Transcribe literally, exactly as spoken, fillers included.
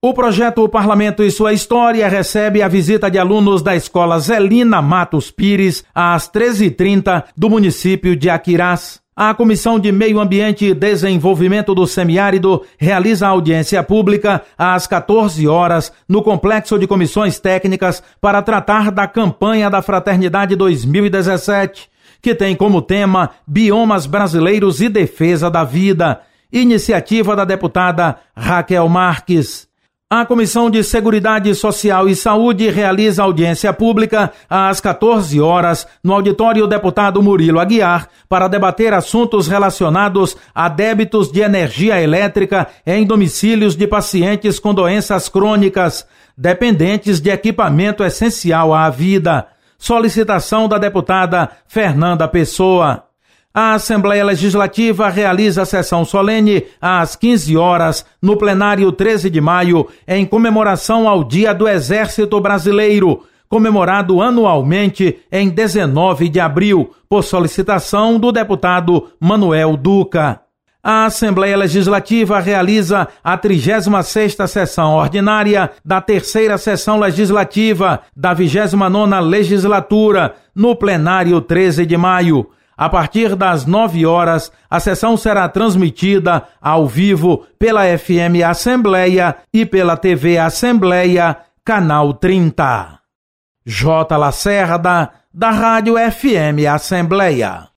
O projeto Parlamento e Sua História recebe a visita de alunos da Escola Zelina Matos Pires às treze e trinta do município de Aquirás. A Comissão de Meio Ambiente e Desenvolvimento do Semiárido realiza audiência pública às quatorze horas no Complexo de Comissões Técnicas para tratar da campanha da Fraternidade dois mil e dezessete, que tem como tema Biomas Brasileiros e Defesa da Vida, iniciativa da deputada Raquel Marques. A Comissão de Seguridade Social e Saúde realiza audiência pública às quatorze horas no auditório deputado Murilo Aguiar para debater assuntos relacionados a débitos de energia elétrica em domicílios de pacientes com doenças crônicas, dependentes de equipamento essencial à vida. Solicitação da deputada Fernanda Pessoa. A Assembleia Legislativa realiza sessão solene às quinze horas no plenário treze de maio em comemoração ao Dia do Exército Brasileiro, comemorado anualmente em dezenove de abril, por solicitação do deputado Manuel Duca. A Assembleia Legislativa realiza a trigésima sexta sessão ordinária da terceira sessão legislativa da vigésima nona legislatura, no plenário treze de maio. A partir das nove horas, a sessão será transmitida ao vivo pela F M Assembleia e pela T V Assembleia, canal trinta. J. Lacerda, da Rádio F M Assembleia.